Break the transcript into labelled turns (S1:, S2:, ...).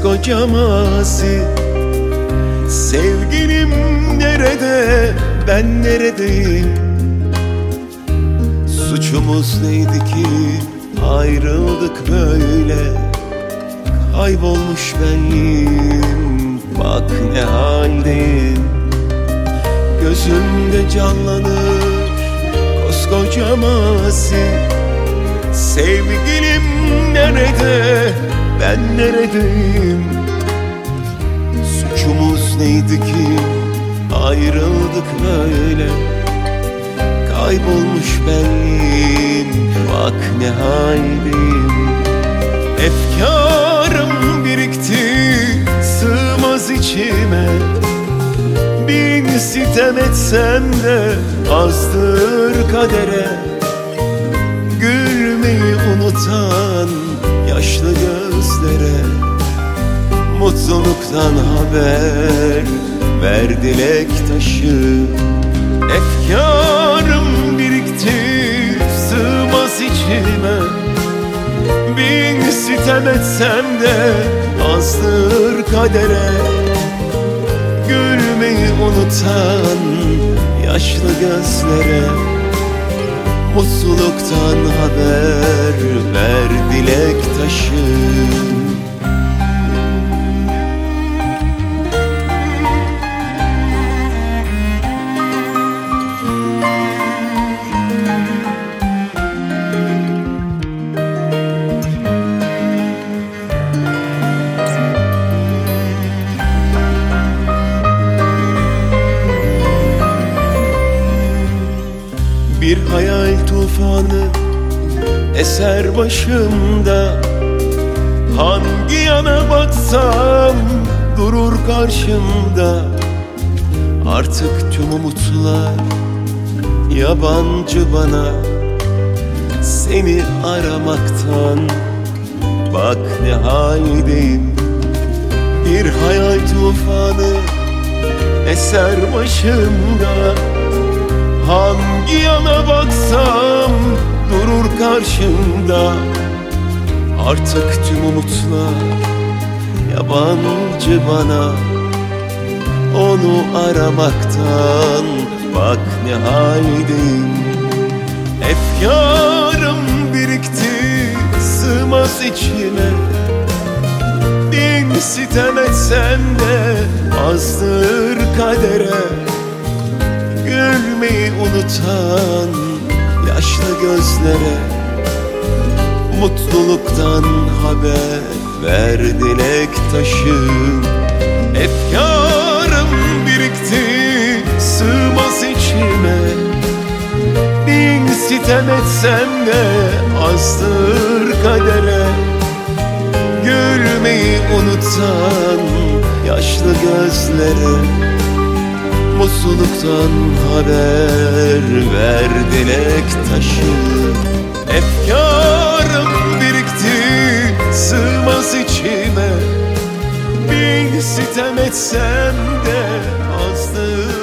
S1: koskoca mazi. Sevgilim nerede, ben neredeyim? Suçumuz neydi ki ayrıldık böyle? Kaybolmuş benliğim, bak ne haldeyim. Gözümde canlanır koskoca mazi. Sevgilim nerede, ben neredeyim? Suçumuz neydi ki ayrıldık böyle? Kaybolmuş benliğim, bak ne haldeyim. Efkarım birikti, sığmaz içime. Bin sitem etsem de azdır kadere. Gülmeyi unutan yaşlı gözlere mutluluktan haber ver dilek taşı. Efkarım birikti, sığmaz içime. Bin sitem etsem de azdır kadere. Gülmeyi unutan yaşlı gözlere mutluluktan haber ver dilek taşı. Bir hayal tufanı eser başımda. Hangi yana baksam durur karşımda. Artık tüm umutlar yabancı bana. Seni aramaktan bak ne haldeyim. Bir hayal tufanı eser başımda. Hangi yana baksam durur karşımda. Artık tüm umutlar yabancı bana. Onu aramaktan bak ne haldeyim. Efkarım birikti, sığmaz içime. Bin sitem etsem de azdır kadere. Gülmeyi unutan yaşlı gözlere mutluluktan haber ver dilek taşı. Efkarım birikti, sığmaz içime. Bin sitem etsem de azdır kadere. Gülmeyi unutan yaşlı gözlere mutluluktan haber ver dilek taşı. Efkarım birikti, sığmaz içime. Bin sitem etsem de azdır